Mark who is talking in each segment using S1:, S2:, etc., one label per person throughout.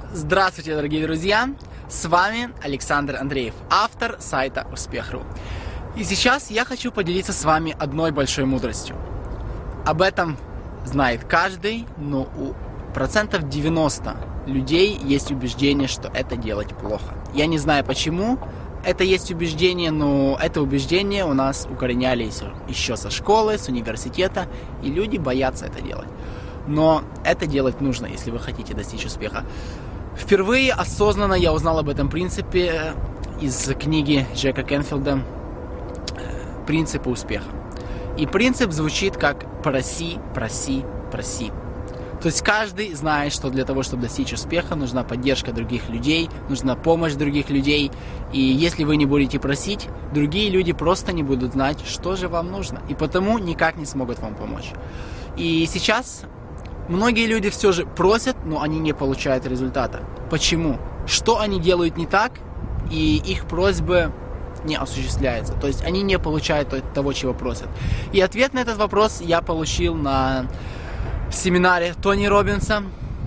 S1: Здравствуйте, дорогие друзья! С вами Александр Андреев, автор сайта Успех.ру. И сейчас я хочу поделиться с вами одной большой мудростью. Об этом знает каждый, но у 90% людей есть убеждение, что это делать плохо. Я не знаю, почему это есть убеждение, но это убеждение у нас укоренялись еще со школы, с университета, и люди боятся это делать. Но это делать нужно, если вы хотите достичь успеха. Впервые осознанно я узнал об этом принципе из книги Джека Кенфилда «Принципы успеха». И принцип звучит как «проси, проси, проси». То есть каждый знает, что для того, чтобы достичь успеха, нужна поддержка других людей, нужна помощь других людей. И если вы не будете просить, другие люди просто не будут знать, что же вам нужно. И потому никак не смогут вам помочь. И сейчас многие люди все же просят, но они не получают результата. Почему? Что они делают не так, и их просьбы не осуществляются. То есть они не получают того, чего просят. И ответ на этот вопрос я получил на семинаре Тони Роббинса,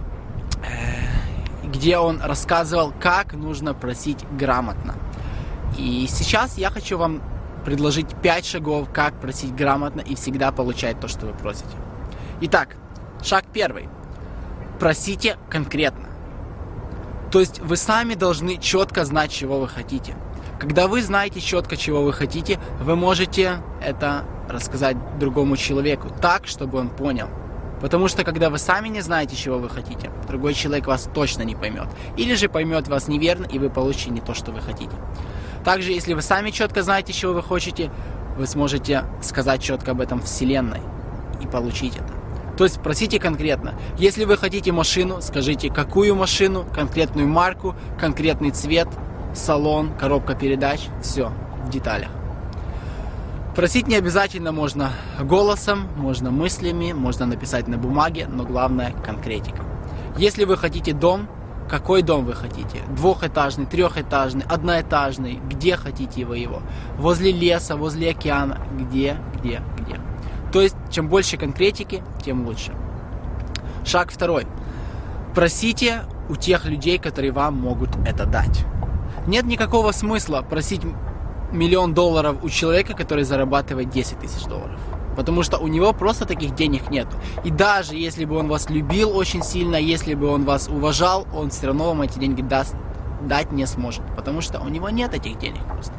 S1: где он рассказывал, как нужно просить грамотно. И сейчас я хочу вам предложить 5 шагов, как просить грамотно и всегда получать то, что вы просите. Итак, шаг 1. Просите конкретно. То есть вы сами должны четко знать, чего вы хотите. Когда вы знаете четко, чего вы хотите, вы можете это рассказать другому человеку так, чтобы он понял. Потому что когда вы сами не знаете, чего вы хотите, другой человек вас точно не поймет. Или же поймет вас неверно, и вы получите не то, что вы хотите. Также, если вы сами четко знаете, чего вы хотите, вы сможете сказать четко об этом Вселенной и получить это. То есть просите конкретно. Если вы хотите машину, скажите, какую машину, конкретную марку, конкретный цвет, салон, коробка передач, все в деталях. Просить не обязательно можно голосом, можно мыслями, можно написать на бумаге, но главное конкретика. Если вы хотите дом, какой дом вы хотите? Двухэтажный, трехэтажный, одноэтажный, где хотите вы его? Возле леса, возле океана, где? То есть, чем больше конкретики, тем лучше. Шаг 2. Просите у тех людей, которые вам могут это дать. Нет никакого смысла просить $1 миллион у человека, который зарабатывает $10 000. Потому что у него просто таких денег нет. И даже если бы он вас любил очень сильно, если бы он вас уважал, он все равно вам эти деньги дать не сможет. Потому что у него нет этих денег просто.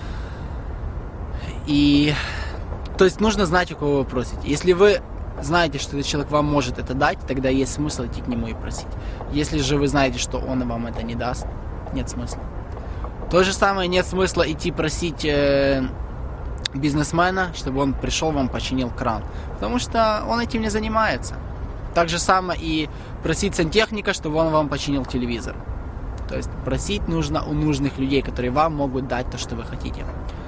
S1: И то есть нужно знать, у кого вы просите. Если вы знаете, что этот человек вам может это дать, тогда есть смысл идти к нему и просить. Если же вы знаете, что он вам это не даст, нет смысла. То же самое, нет смысла идти просить бизнесмена, чтобы он пришел вам починил кран. Потому что он этим не занимается. Так же самое и просить сантехника, чтобы он вам починил телевизор. То есть просить нужно у нужных людей, которые вам могут дать то, что вы хотите.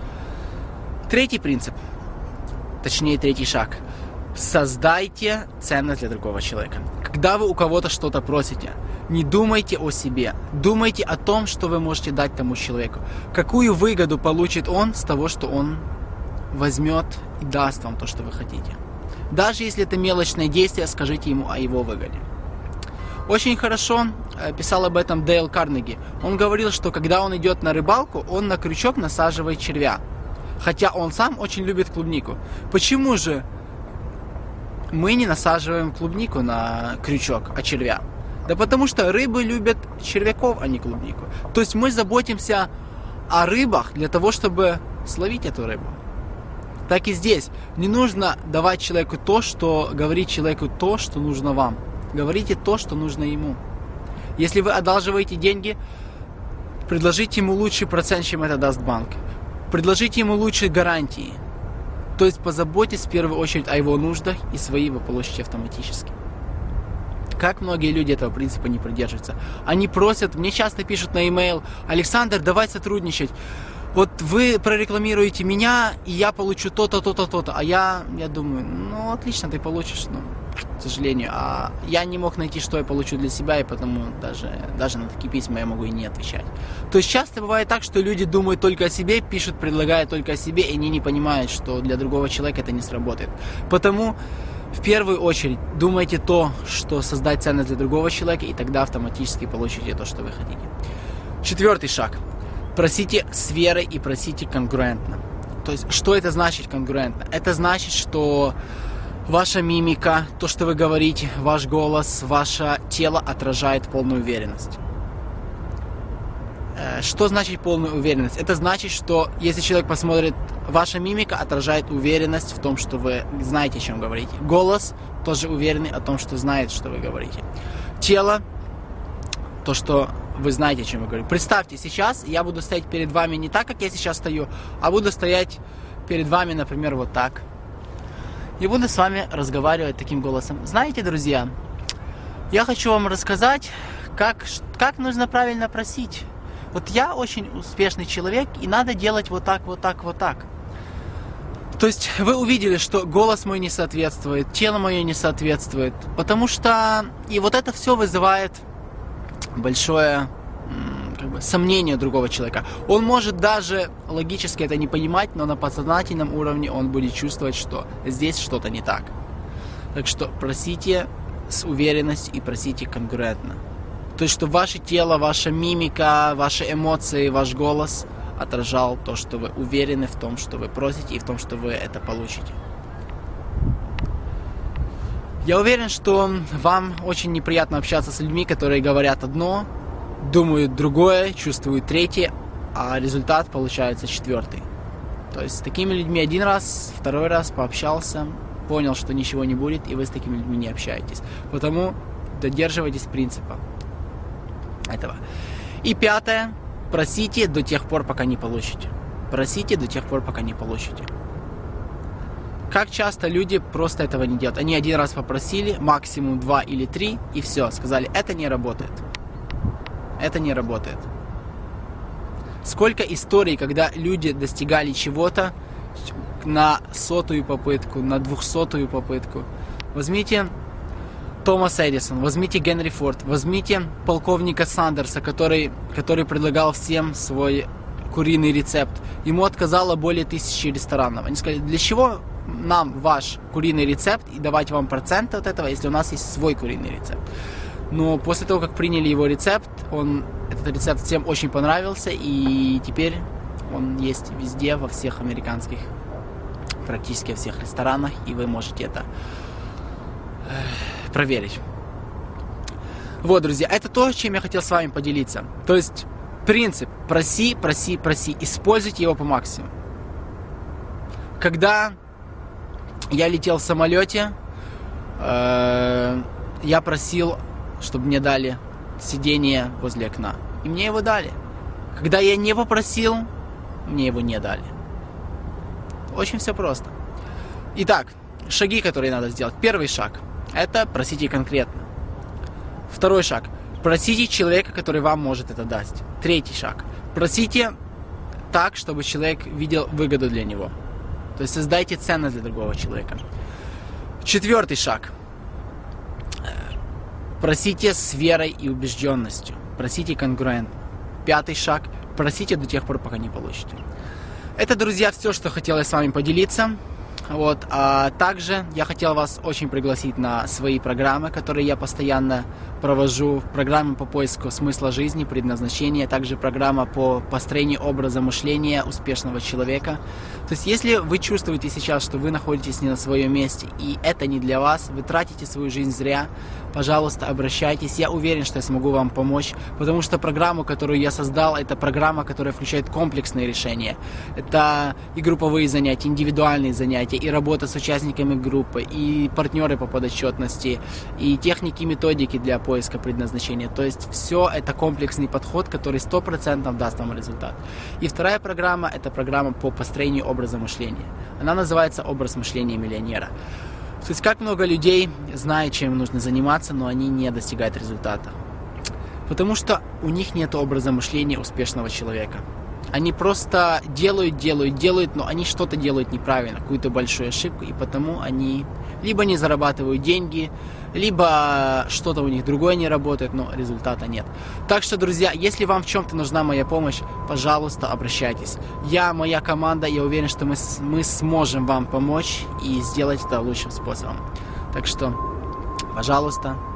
S1: 3 принцип. Точнее, 3 шаг. Создайте ценность для другого человека. Когда вы у кого-то что-то просите, не думайте о себе. Думайте о том, что вы можете дать тому человеку. Какую выгоду получит он с того, что он возьмет и даст вам то, что вы хотите. Даже если это мелочное действие, скажите ему о его выгоде. Очень хорошо писал об этом Дейл Карнеги. Он говорил, что когда он идет на рыбалку, он на крючок насаживает червя. Хотя он сам очень любит клубнику. Почему же мы не насаживаем клубнику на крючок, а червя? Да потому что рыбы любят червяков, а не клубнику. То есть мы заботимся о рыбах для того, чтобы словить эту рыбу. Так и здесь. Не нужно давать человеку говорить человеку то, что нужно вам. Говорите то, что нужно ему. Если вы одалживаете деньги, предложите ему лучший процент, чем это даст банк. Предложите ему лучшие гарантии. То есть позаботьтесь в первую очередь о его нуждах, и свои вы получите автоматически. Как многие люди этого принципа не придерживаются. Они просят, мне часто пишут на e-mail: Александр, давай сотрудничать. Вот вы прорекламируете меня, и я получу то-то, то-то, то-то. А я думаю, ну отлично, ты получишь, но, к сожалению. А я не мог найти, что я получу для себя, и потому даже на такие письма я могу и не отвечать. То есть часто бывает так, что люди думают только о себе, пишут, предлагают только о себе, и они не понимают, что для другого человека это не сработает. Потому В первую очередь думайте то, что создать ценность для другого человека, и тогда автоматически получите то, что вы хотите. Четвертый шаг. Просите с верой и просите конгруентно. То есть, что это значит конгруентно? Это значит, что ваша мимика, то, что вы говорите, ваш голос, ваше тело отражает полную уверенность. Что значит полная уверенность? Это значит, что если человек посмотрит, ваша мимика отражает уверенность в том, что вы знаете, о чем говорите. Голос тоже уверенный о том, что знает, что вы говорите. Тело, то, что вы знаете, о чем я говорю. Представьте, сейчас я буду стоять перед вами не так, как я сейчас стою, а буду стоять перед вами, например, вот так. И буду с вами разговаривать таким голосом. Знаете, друзья, я хочу вам рассказать, как нужно правильно просить. Вот я очень успешный человек, и надо делать вот так, вот так, вот так. То есть вы увидели, что голос мой не соответствует, тело мое не соответствует, потому что и вот это все вызывает большое сомнение другого человека. Он может даже логически это не понимать, но на подсознательном уровне он будет чувствовать, что здесь что-то не так. Так что просите с уверенностью и просите конгруентно. То есть, чтобы ваше тело, ваша мимика, ваши эмоции, ваш голос отражал то, что вы уверены в том, что вы просите, и в том, что вы это получите. Я уверен, что вам очень неприятно общаться с людьми, которые говорят одно, думают другое, чувствуют третье, а результат получается четвертый. То есть с такими людьми один раз, второй раз пообщался, понял, что ничего не будет, и вы с такими людьми не общаетесь. Потому додерживайтесь принципа этого. И пятое. Просите до тех пор, пока не получите. Просите до тех пор, пока не получите. Как часто люди просто этого не делают? Они один раз попросили, максимум 2 или 3, и все, сказали, это не работает. Это не работает. Сколько историй, когда люди достигали чего-то на 100-ю попытку, на 200-ю попытку. Возьмите Томас Эдисон, возьмите Генри Форд, возьмите полковника Сандерса, который предлагал всем свой куриный рецепт. Ему отказало более 1000 ресторанов. Они сказали, для чего нам ваш куриный рецепт и давать вам процент от этого, если у нас есть свой куриный рецепт. Но после того, как приняли его рецепт, этот рецепт всем очень понравился, и теперь он есть везде, во всех американских, практически во всех ресторанах, и вы можете это проверить. Вот, друзья, это то, чем я хотел с вами поделиться. То есть, принцип проси, проси, проси. Используйте его по максимуму. Когда я летел в самолете, я просил, чтобы мне дали сиденье возле окна. И мне его дали. Когда я не попросил, мне его не дали. Очень все просто. Итак, шаги, которые надо сделать. Первый шаг – это просите конкретно. Второй шаг – просите человека, который вам может это дать. Третий шаг – просите так, чтобы человек видел выгоду для него. То есть создайте ценность для другого человека. Четвертый шаг – просите с верой и убежденностью. Просите конгруентно. Пятый шаг – просите до тех пор, пока не получите. Это, друзья, все, что хотел я с вами поделиться. Вот. А также я хотел вас очень пригласить на свои программы, которые я постоянно провожу. Программы по поиску смысла жизни, предназначения, также программа по построению образа мышления успешного человека. То есть, если вы чувствуете сейчас, что вы находитесь не на своем месте, и это не для вас, вы тратите свою жизнь зря, пожалуйста, обращайтесь. Я уверен, что я смогу вам помочь, потому что программу, которую я создал, это программа, которая включает комплексные решения. Это и групповые занятия, индивидуальные занятия, и работа с участниками группы, и партнеры по подотчетности, и техники, методики для поиска предназначения. То есть все это комплексный подход, который 100% даст вам результат. И вторая программа – это программа по построению образа мышления. Она называется «Образ мышления миллионера». То есть как много людей знают, чем им нужно заниматься, но они не достигают результата. Потому что у них нет образа мышления успешного человека. Они просто делают, но они что-то делают неправильно, какую-то большую ошибку, и потому они либо не зарабатывают деньги, либо что-то у них другое не работает, но результата нет. Так что, друзья, если вам в чем-то нужна моя помощь, пожалуйста, обращайтесь. Моя команда, я уверен, что мы сможем вам помочь и сделать это лучшим способом. Так что, пожалуйста,